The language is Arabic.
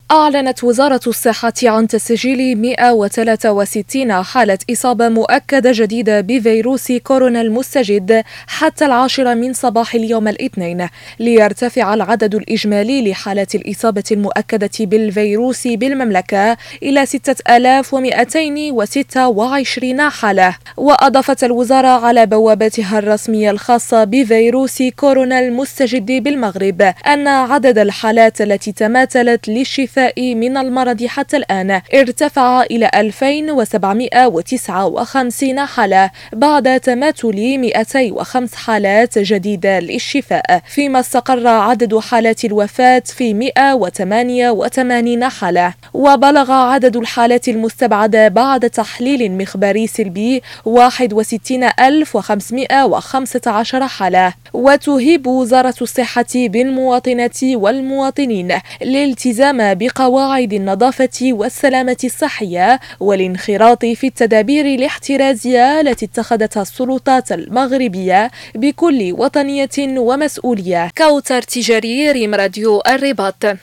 أعلنت وزارة الصحة عن تسجيل 163 حالة إصابة مؤكدة جديدة بفيروس كورونا المستجد حتى 10 من صباح اليوم الاثنين، ليرتفع العدد الإجمالي لحالات الإصابة المؤكدة بالفيروس بالمملكة إلى 6226 حالة. وأضافت الوزارة على بوابتها الرسمية الخاصة بفيروس كورونا المستجد بالمغرب أن عدد الحالات التي تماثلت للشفاء من المرض حتى الآن ارتفع إلى 2759 حالة بعد تماثل 205 حالات جديدة للشفاء، فيما استقر عدد حالات الوفاة في 188 حالة. وبلغ عدد الحالات المستبعدة بعد تحليل مخبري سلبي 61515 حالة. وتهيب وزارة الصحة بالمواطنات والمواطنين الالتزام بقواعد النظافة والسلامة الصحية والانخراط في التدابير الاحترازية التي اتخذتها السلطات المغربية بكل وطنية ومسؤولية. كوثر تجاري، ريم راديو الرباط.